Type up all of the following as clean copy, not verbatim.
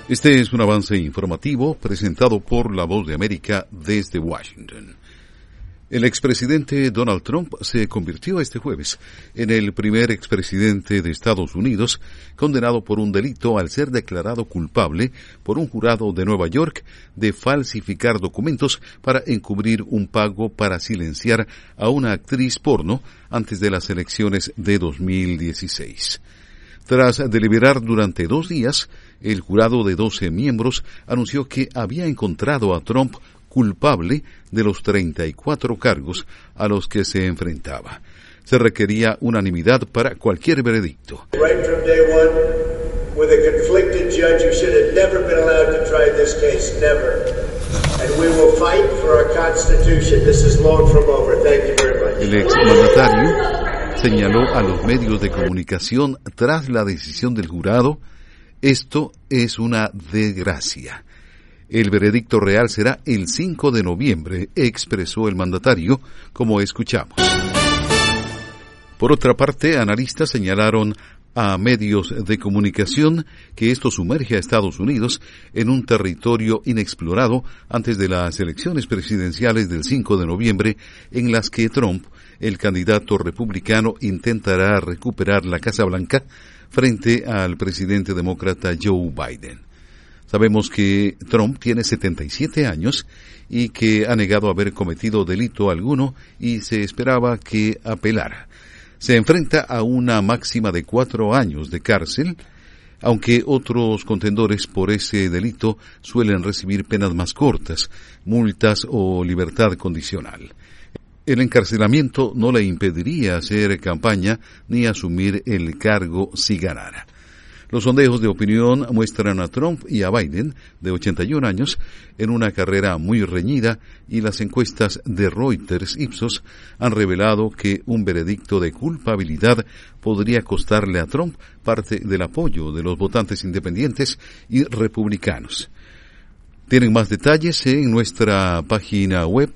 Este es un avance informativo presentado por La Voz de América desde Washington. El expresidente Donald Trump se convirtió este jueves en el primer expresidente de Estados Unidos condenado por un delito al ser declarado culpable por un jurado de Nueva York de falsificar documentos para encubrir un pago para silenciar a una actriz porno antes de las elecciones de 2016. Tras deliberar durante 2 días, el jurado de 12 miembros anunció que había encontrado a Trump culpable de los 34 cargos a los que se enfrentaba. Se requería unanimidad para cualquier veredicto. Right from day one, with a conflicted judge who should have never been allowed to try this case, never. And we will fight for our Constitution. This is long from over. Thank you very much. El exmandatario señaló a los medios de comunicación tras la decisión del jurado: esto es una desgracia. El veredicto real será el 5 de noviembre, expresó el mandatario, como escuchamos. Por otra parte, analistas señalaron a medios de comunicación que esto sumerge a Estados Unidos en un territorio inexplorado antes de las elecciones presidenciales del 5 de noviembre, en las que Trump, el candidato republicano, intentará recuperar la Casa Blanca frente al presidente demócrata Joe Biden. Sabemos que Trump tiene 77 años y que ha negado haber cometido delito alguno y se esperaba que apelara. Se enfrenta a una máxima de 4 años de cárcel, aunque otros contendores por ese delito suelen recibir penas más cortas, multas o libertad condicional. El encarcelamiento no le impediría hacer campaña ni asumir el cargo si ganara. Los sondeos de opinión muestran a Trump y a Biden, de 81 años, en una carrera muy reñida, y las encuestas de Reuters Ipsos han revelado que un veredicto de culpabilidad podría costarle a Trump parte del apoyo de los votantes independientes y republicanos. Tienen más detalles en nuestra página web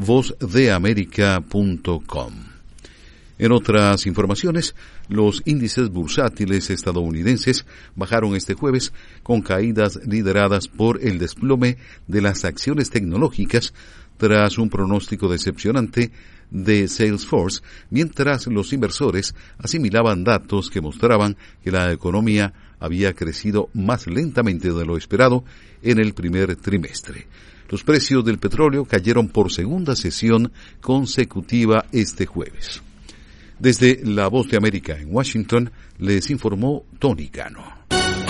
vozdeamerica.com. En otras informaciones, los índices bursátiles estadounidenses bajaron este jueves con caídas lideradas por el desplome de las acciones tecnológicas tras un pronóstico decepcionante de Salesforce, mientras los inversores asimilaban datos que mostraban que la economía había crecido más lentamente de lo esperado en el primer trimestre. Los precios del petróleo cayeron por segunda sesión consecutiva este jueves. Desde La Voz de América en Washington, les informó Tony Cano.